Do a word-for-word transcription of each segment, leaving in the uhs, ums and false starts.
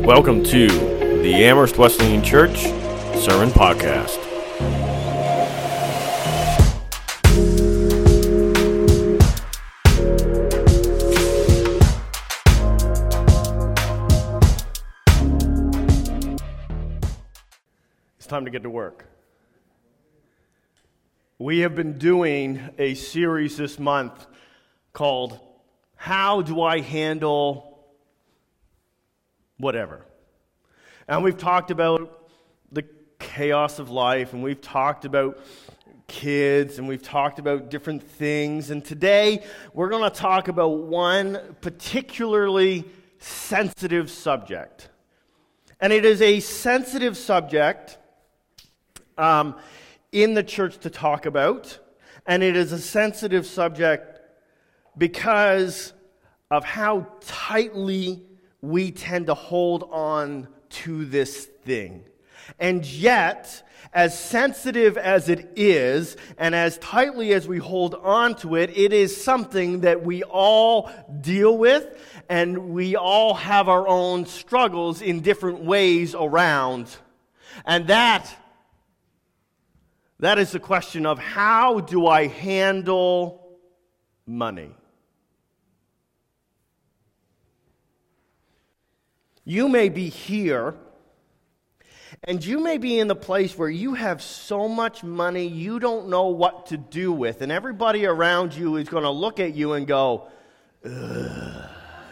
Welcome to the Amherst Wesleyan Church Sermon Podcast. It's time to get to work. We have been doing a series this month called How Do I Handle Whatever? And we've talked about the chaos of life, and we've talked about kids, and we've talked about different things. And today, we're going to talk about one particularly sensitive subject. And it is a sensitive subject um, in the church to talk about. And it is a sensitive subject because of how tightly we tend to hold on to this thing. And yet, as sensitive as it is, and as tightly as we hold on to it, it is something that we all deal with, and we all have our own struggles in different ways around. And that, that is the question of how do I handle money? You may be here, and you may be in the place where you have so much money you don't know what to do with, and everybody around you is going to look at you and go, ugh.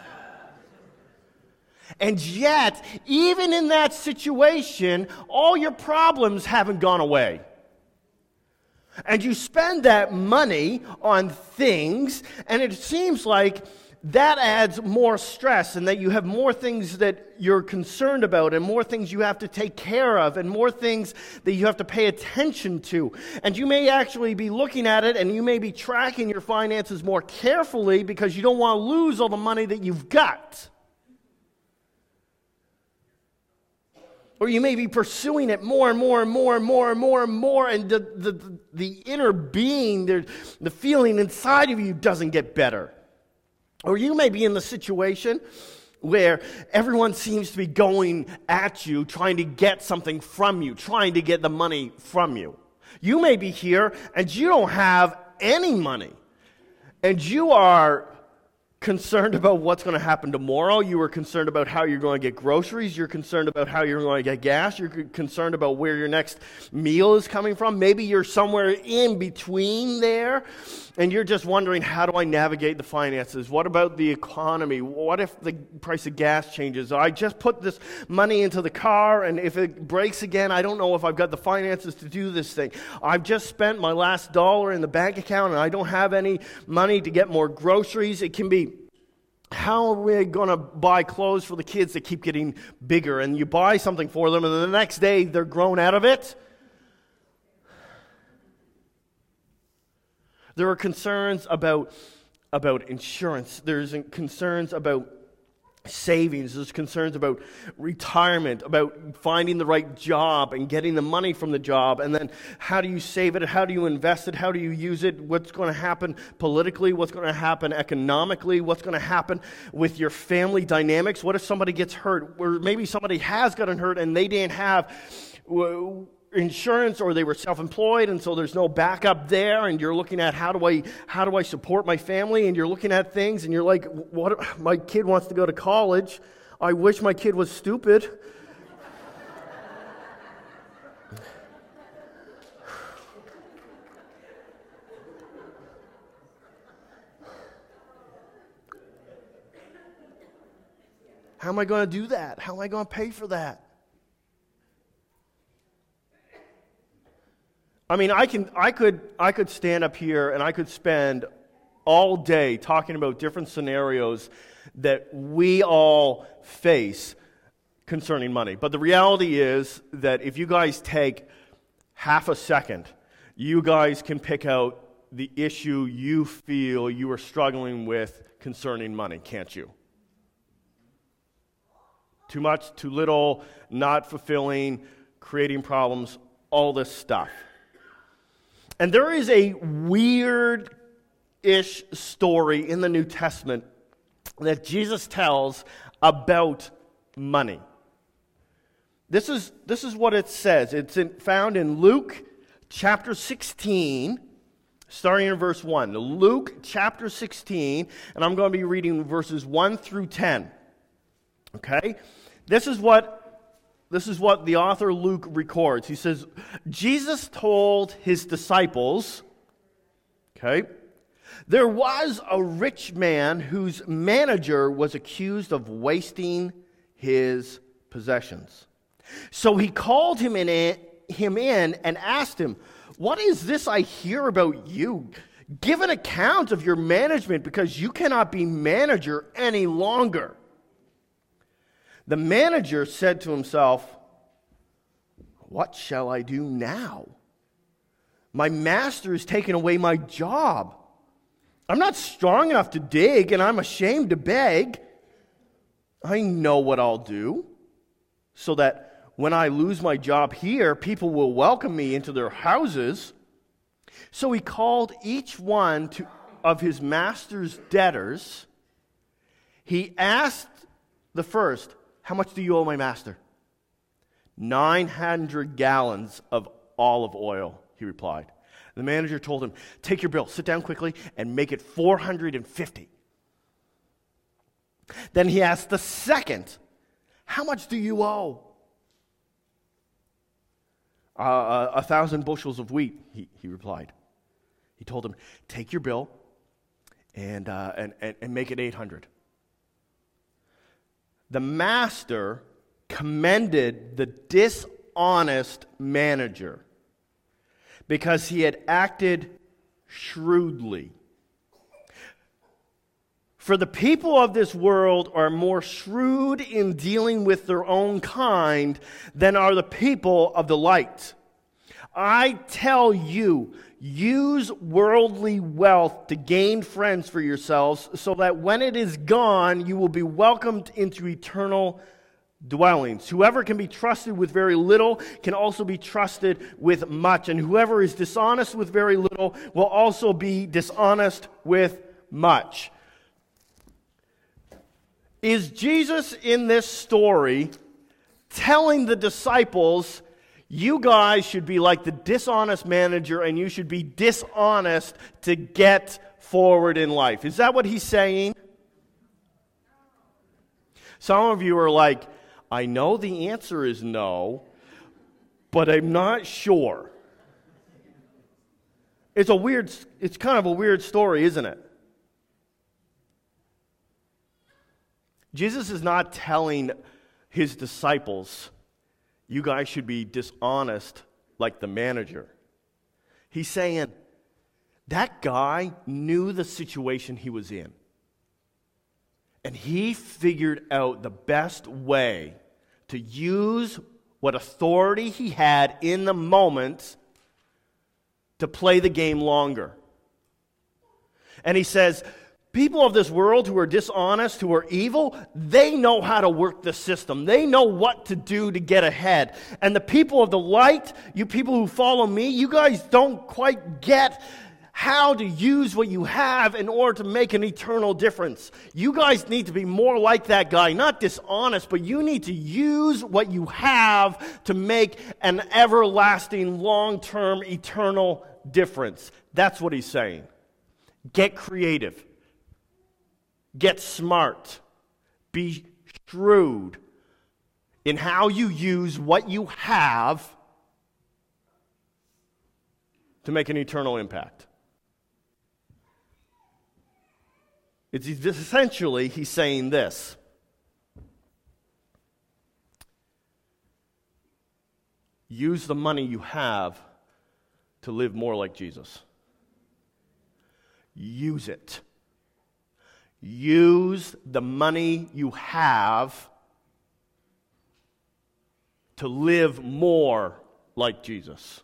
And yet, even in that situation, all your problems haven't gone away. And you spend that money on things, and it seems like that adds more stress, and that you have more things that you're concerned about, and more things you have to take care of, and more things that you have to pay attention to. And you may actually be looking at it, and you may be tracking your finances more carefully because you don't want to lose all the money that you've got. Or you may be pursuing it more and more and more and more and more and more, and the, the, the inner being, the, the feeling inside of you doesn't get better. Or you may be in the situation where everyone seems to be going at you, trying to get something from you, trying to get the money from you. You may be here and you don't have any money, and you are concerned about what's going to happen tomorrow. You are concerned about how you're going to get groceries. You're concerned about how you're going to get gas. You're concerned about where your next meal is coming from. Maybe you're somewhere in between there, and you're just wondering, how do I navigate the finances? What about the economy? What if the price of gas changes? I just put this money into the car, and if it breaks again, I don't know if I've got the finances to do this thing. I've just spent my last dollar in the bank account, and I don't have any money to get more groceries. It can be, how are we going to buy clothes for the kids that keep getting bigger? And you buy something for them, and the next day they're grown out of it. There are concerns about, about insurance. There's concerns about savings. There's concerns about retirement, about finding the right job and getting the money from the job. And then how do you save it? How do you invest it? How do you use it? What's going to happen politically? What's going to happen economically? What's going to happen with your family dynamics? What if somebody gets hurt? Or maybe somebody has gotten hurt and they didn't have insurance, or they were self-employed, and so there's no backup there, and you're looking at how do I how do I support my family, and you're looking at things and you're like, what, my kid wants to go to college. I wish my kid was stupid. How am I going to do that? How am I going to pay for that? I mean, I can, I could, I could stand up here and I could spend all day talking about different scenarios that we all face concerning money. But the reality is that if you guys take half a second, you guys can pick out the issue you feel you are struggling with concerning money, can't you? Too much, too little, not fulfilling, creating problems, all this stuff. And there is a weird-ish story in the New Testament that Jesus tells about money. This is, this is what it says. It's in, found in Luke chapter sixteen, starting in verse one. Luke chapter sixteen, and I'm going to be reading verses one through ten. Okay? This is what this is what the author Luke records. He says, Jesus told his disciples, okay, there was a rich man whose manager was accused of wasting his possessions. So he called him in, him in and asked him, what is this I hear about you? Give an account of your management, because you cannot be manager any longer. The manager said to himself, what shall I do now? My master has taken away my job. I'm not strong enough to dig, and I'm ashamed to beg. I know what I'll do, so that when I lose my job here, people will welcome me into their houses. So he called each one to, of his master's debtors. He asked the first, how much do you owe my master? nine hundred gallons of olive oil, he replied. The manager told him, take your bill, sit down quickly, and make it four hundred fifty. Then he asked the second, how much do you owe? Uh, a, a thousand bushels of wheat, he, he replied. He told him, take your bill and, uh, and, and, and make it eight hundred. The master commended the dishonest manager because he had acted shrewdly. For the people of this world are more shrewd in dealing with their own kind than are the people of the light. I tell you, use worldly wealth to gain friends for yourselves, so that when it is gone, you will be welcomed into eternal dwellings. Whoever can be trusted with very little can also be trusted with much, and whoever is dishonest with very little will also be dishonest with much. Is Jesus in this story telling the disciples, you guys should be like the dishonest manager and you should be dishonest to get forward in life? Is that what he's saying? Some of you are like, I know the answer is no, but I'm not sure. It's a weird, it's kind of a weird story, isn't it? Jesus is not telling his disciples, you guys should be dishonest like the manager. He's saying, that guy knew the situation he was in. And he figured out the best way to use what authority he had in the moment to play the game longer. And he says, people of this world who are dishonest, who are evil, they know how to work the system. They know what to do to get ahead. And the people of the light, you people who follow me, you guys don't quite get how to use what you have in order to make an eternal difference. You guys need to be more like that guy, not dishonest, but you need to use what you have to make an everlasting, long-term, eternal difference. That's what he's saying. Get creative. Get smart. Be shrewd in how you use what you have to make an eternal impact. It's essentially, he's saying this. Use the money you have to live more like Jesus. Use it. Use the money you have to live more like Jesus.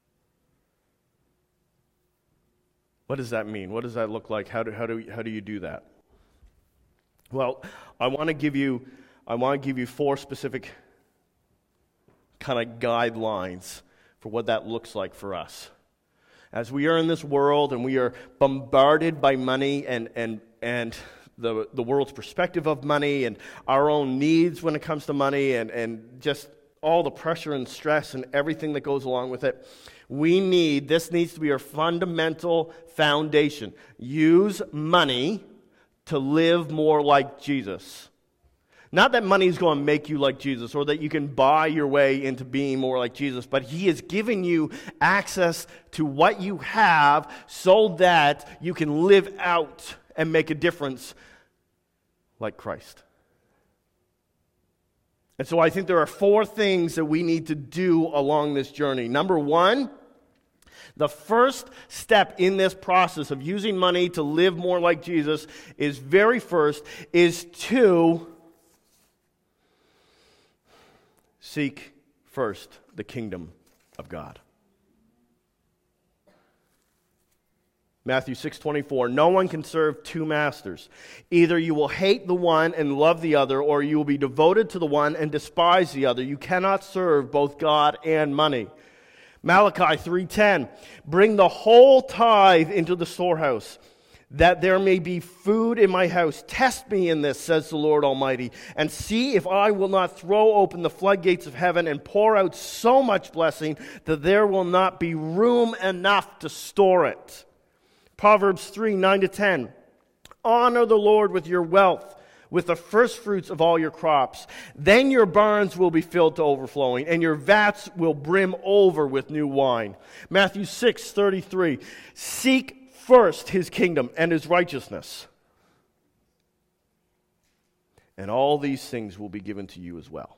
What does that mean? What does that look like? How do how do how do you do that? Well, I want to give you I want to give you four specific kind of guidelines for what that looks like for us. As we are in this world and we are bombarded by money and and and the the world's perspective of money and our own needs when it comes to money and, and just all the pressure and stress and everything that goes along with it, we need, this needs to be our fundamental foundation. Use money to live more like Jesus. Not that money is going to make you like Jesus or that you can buy your way into being more like Jesus, but He is giving you access to what you have so that you can live out and make a difference like Christ. And so I think there are four things that we need to do along this journey. Number one, the first step in this process of using money to live more like Jesus is very first, is to seek first the kingdom of God. Matthew six twenty-four, no one can serve two masters. Either you will hate the one and love the other, or you will be devoted to the one and despise the other. You cannot serve both God and money. Malachi three ten, bring the whole tithe into the storehouse, that there may be food in my house. Test me in this, says the Lord Almighty, and see if I will not throw open the floodgates of heaven and pour out so much blessing that there will not be room enough to store it. Proverbs three nine to ten, honor the Lord with your wealth, with the first fruits of all your crops. Then your barns will be filled to overflowing, and your vats will brim over with new wine. Matthew six thirty-three, seek first His kingdom and His righteousness, and all these things will be given to you as well.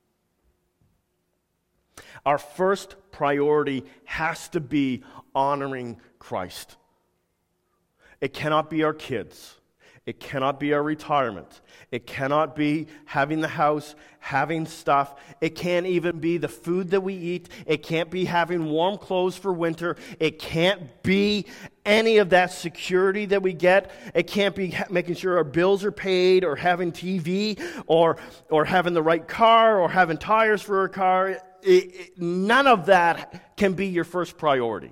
Our first priority has to be honoring Christ. It cannot be our kids. It cannot be our retirement. It cannot be having the house, having stuff. It can't even be the food that we eat. It can't be having warm clothes for winter. It can't be any of that security that we get. It can't be ha- making sure our bills are paid or having T V or, or having the right car or having tires for our car. It, it, none of that can be your first priority.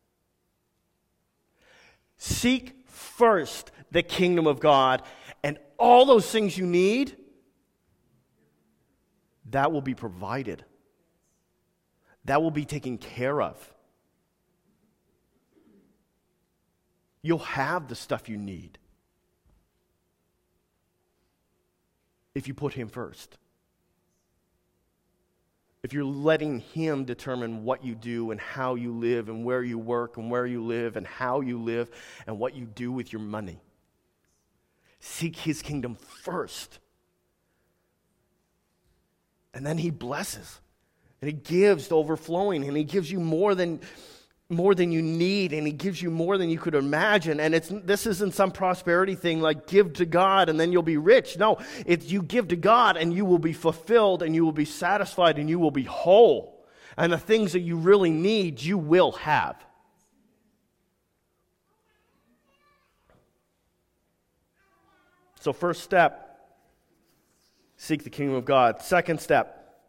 Seek first the kingdom of God, and all those things you need, that will be provided. That will be taken care of. You'll have the stuff you need if you put Him first. If you're letting Him determine what you do and how you live and where you work and where you live and how you live and what you do with your money. Seek His kingdom first. And then He blesses. And He gives to overflowing. And He gives you more than, more than you need. And He gives you more than you could imagine. And it's this isn't some prosperity thing like give to God and then you'll be rich. No, it's you give to God and you will be fulfilled and you will be satisfied and you will be whole. And the things that you really need, you will have. So first step, seek the kingdom of God. Second step,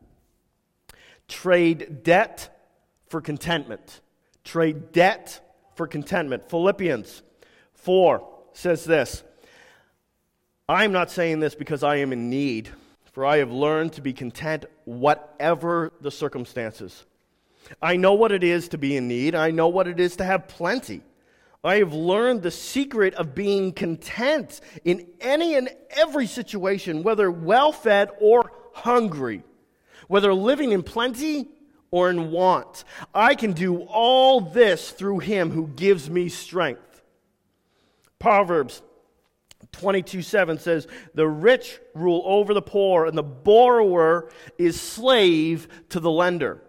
trade debt for contentment. Trade debt for contentment. Philippians four says this, I am not saying this because I am in need, for I have learned to be content whatever the circumstances. I know what it is to be in need. I know what it is to have plenty. I have learned the secret of being content in any and every situation, whether well-fed or hungry, whether living in plenty or in want. I can do all this through Him who gives me strength. Proverbs twenty-two seven says, the rich rule over the poor, and the borrower is slave to the lender.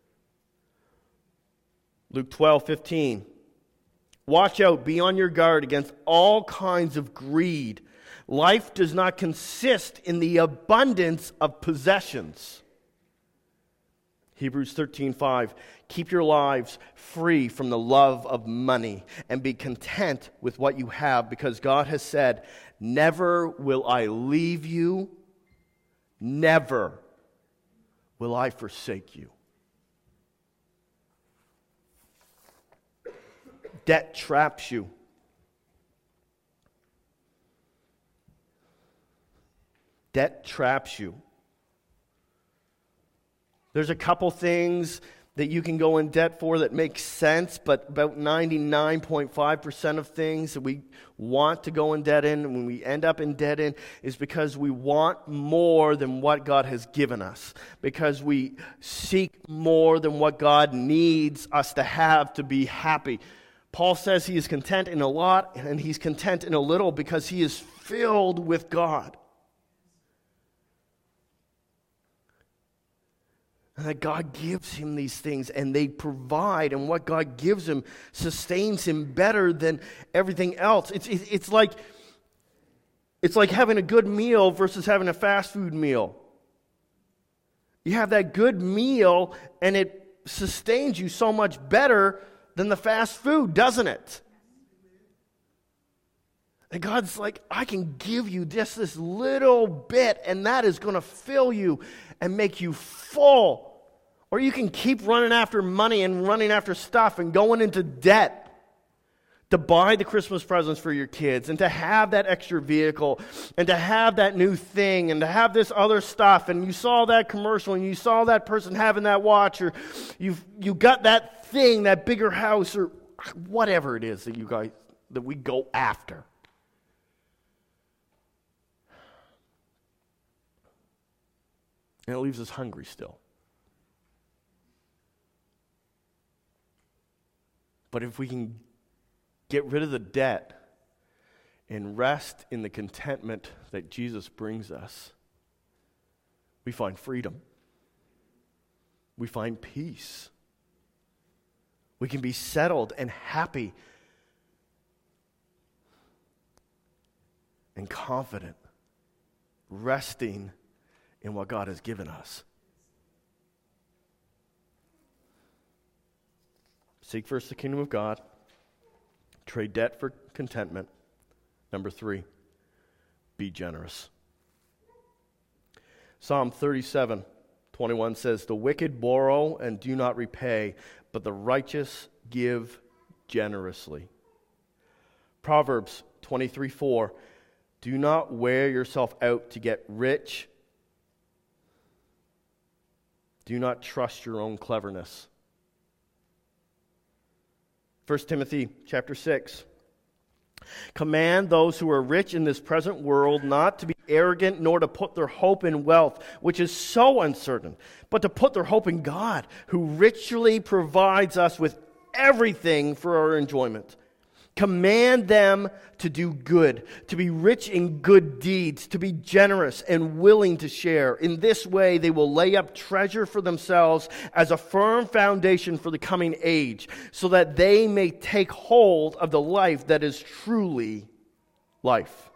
Luke twelve fifteen. Watch out, be on your guard against all kinds of greed. Life does not consist in the abundance of possessions. Hebrews thirteen five. Keep your lives free from the love of money and be content with what you have, because God has said, never will I leave you, never will I forsake you. Debt traps you. Debt traps you. There's a couple things that you can go in debt for that make sense, but about ninety-nine point five percent of things that we want to go in debt in, and when we end up in debt in, is because we want more than what God has given us, because we seek more than what God needs us to have to be happy. Paul says he is content in a lot, and he's content in a little because he is filled with God. And that God gives him these things, and they provide, and what God gives him sustains him better than everything else. It's, it's, it's, like, it's like having a good meal versus having a fast food meal. You have that good meal, and it sustains you so much better than the fast food, doesn't it? And God's like, I can give you just this little bit, and that is going to fill you and make you full. Or you can keep running after money and running after stuff and going into debt to buy the Christmas presents for your kids and to have that extra vehicle and to have that new thing and to have this other stuff. And you saw that commercial and you saw that person having that watch, or you've you got that thing, that bigger house, or whatever it is that you guys that we go after. And it leaves us hungry still. But if we can get rid of the debt and rest in the contentment that Jesus brings us, we find freedom. We find peace. We can be settled and happy and confident, resting in what God has given us. Seek first the kingdom of God. Trade debt for contentment. Number three, be generous. Psalm thirty-seven twenty-one says, the wicked borrow and do not repay, but the righteous give generously. Proverbs twenty-three four, do not wear yourself out to get rich. Do not trust your own cleverness. First Timothy chapter six. Command those who are rich in this present world not to be arrogant, nor to put their hope in wealth, which is so uncertain, but to put their hope in God, who richly provides us with everything for our enjoyment. Command them to do good, to be rich in good deeds, to be generous and willing to share. In this way, they will lay up treasure for themselves as a firm foundation for the coming age, so that they may take hold of the life that is truly life.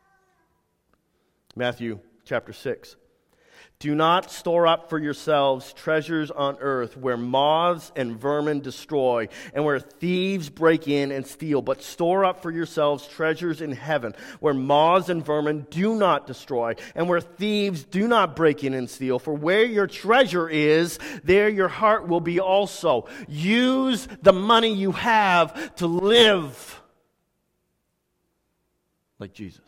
Matthew chapter six. Do not store up for yourselves treasures on earth where moths and vermin destroy and where thieves break in and steal, but store up for yourselves treasures in heaven where moths and vermin do not destroy and where thieves do not break in and steal. For where your treasure is, there your heart will be also. Use the money you have to live like Jesus.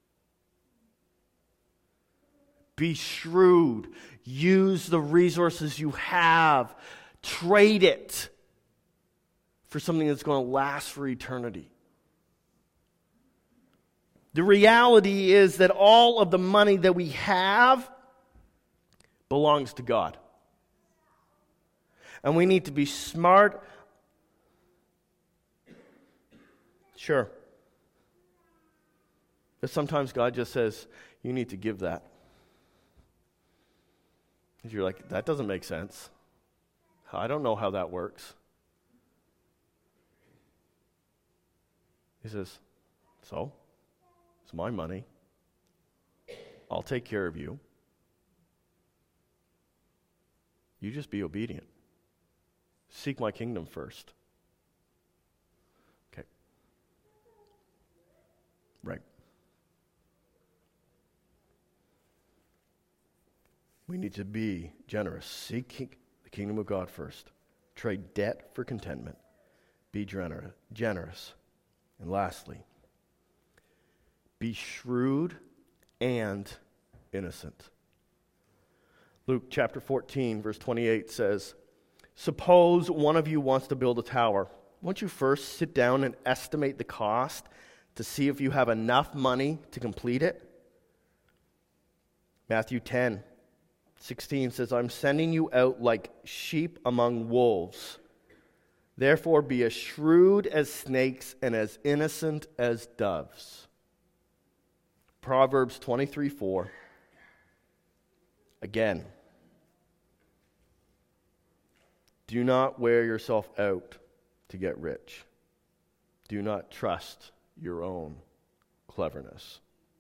Be shrewd. Use the resources you have. Trade it for something that's going to last for eternity. The reality is that all of the money that we have belongs to God. And we need to be smart. Sure. But sometimes God just says, you need to give that. You're like, that doesn't make sense. I don't know how that works. He says, so, it's my money. I'll take care of you. You just be obedient. Seek my kingdom first. Okay. Right. We need to be generous. Seek the kingdom of God first. Trade debt for contentment. Be generous. And lastly, be shrewd and innocent. Luke chapter fourteen, verse twenty-eight says, suppose one of you wants to build a tower. Won't you first sit down and estimate the cost to see if you have enough money to complete it? Matthew ten, sixteen says, I'm sending you out like sheep among wolves. Therefore be as shrewd as snakes and as innocent as doves. Proverbs twenty-three four. Again, do not wear yourself out to get rich. Do not trust your own cleverness.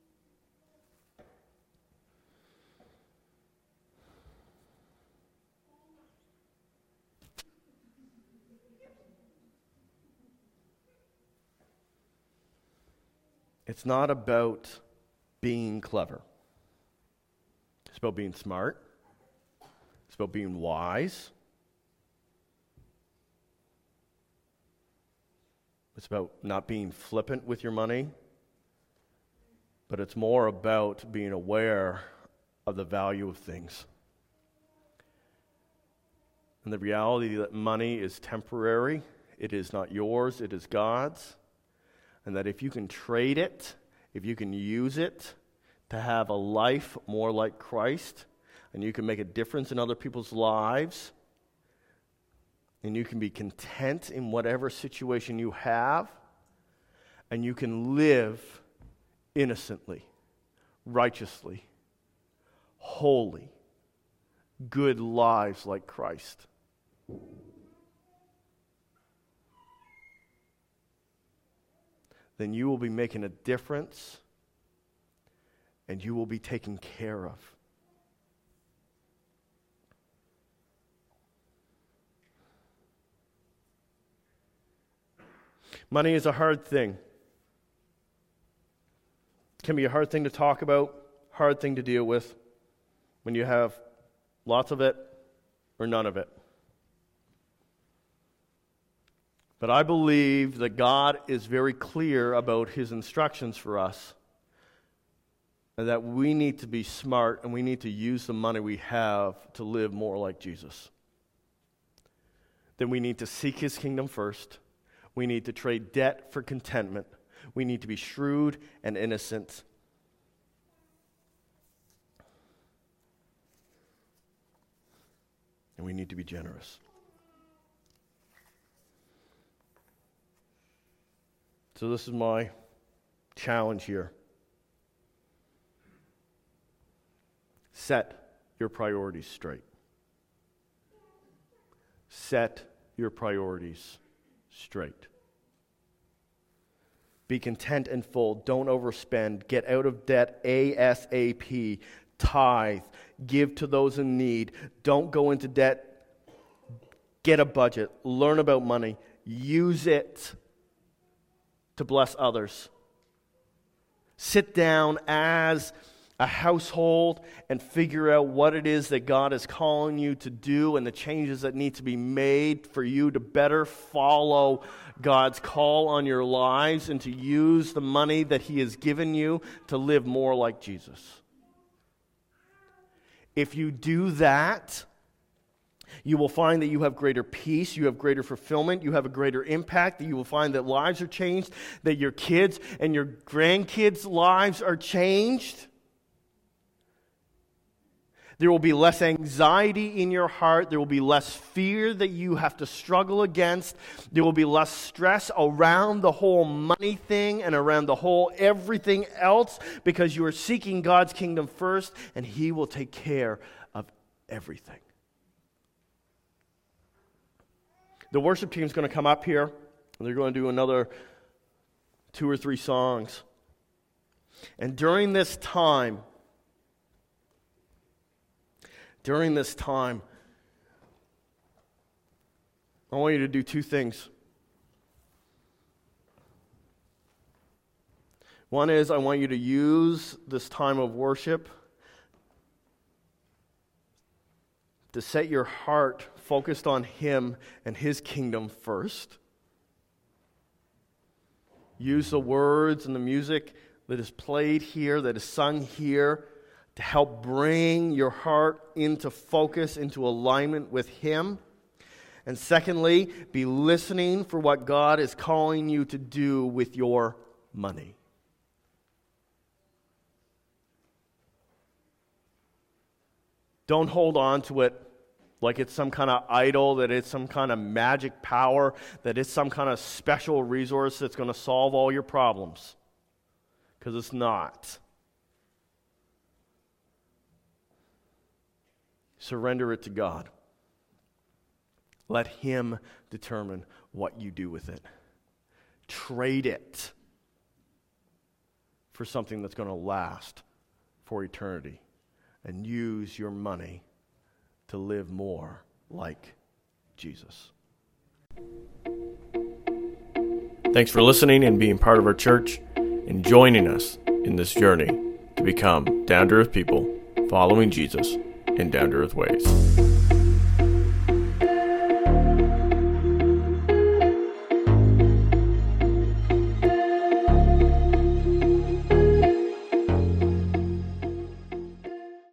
It's not about being clever. It's about being smart. It's about being wise. It's about not being flippant with your money. But it's more about being aware of the value of things. And the reality that money is temporary. It is not yours, it is God's. And that if you can trade it, if you can use it to have a life more like Christ, and you can make a difference in other people's lives, and you can be content in whatever situation you have, and you can live innocently, righteously, holy, good lives like Christ. Then you will be making a difference and you will be taken care of. Money is a hard thing. It can be a hard thing to talk about, hard thing to deal with when you have lots of it or none of it. But I believe that God is very clear about his instructions for us, and that we need to be smart and we need to use the money we have to live more like Jesus. Then we need to seek his kingdom first. We need to trade debt for contentment. We need to be shrewd and innocent. And we need to be generous. So this is my challenge here. Set your priorities straight. Set your priorities straight. Be content and full. Don't overspend. Get out of debt ASAP. Tithe. Give to those in need. Don't go into debt. Get a budget. Learn about money. Use it to bless others. Sit down as a household and figure out what it is that God is calling you to do and the changes that need to be made for you to better follow God's call on your lives and to use the money that he has given you to live more like Jesus. If you do that, you will find that you have greater peace, you have greater fulfillment, you have a greater impact, that you will find that lives are changed, that your kids and your grandkids' lives are changed. There will be less anxiety in your heart. There will be less fear that you have to struggle against. There will be less stress around the whole money thing and around the whole everything else because you are seeking God's kingdom first and he will take care of everything. The worship team is going to come up here and they're going to do another two or three songs. And during this time, During this time, I want you to do two things. One is I want you to use this time of worship to set your heart focused on him and his kingdom first. Use the words and the music that is played here, that is sung here, to help bring your heart into focus, into alignment with Him. And secondly, be listening for what God is calling you to do with your money. Don't hold on to it like it's some kind of idol, that it's some kind of magic power, that it's some kind of special resource that's going to solve all your problems. Because it's not. Surrender it to God. Let Him determine what you do with it. Trade it for something that's going to last for eternity. And use your money to live more like Jesus. Thanks for listening and being part of our church and joining us in this journey to become down-to-earth people following Jesus in down-to-earth ways.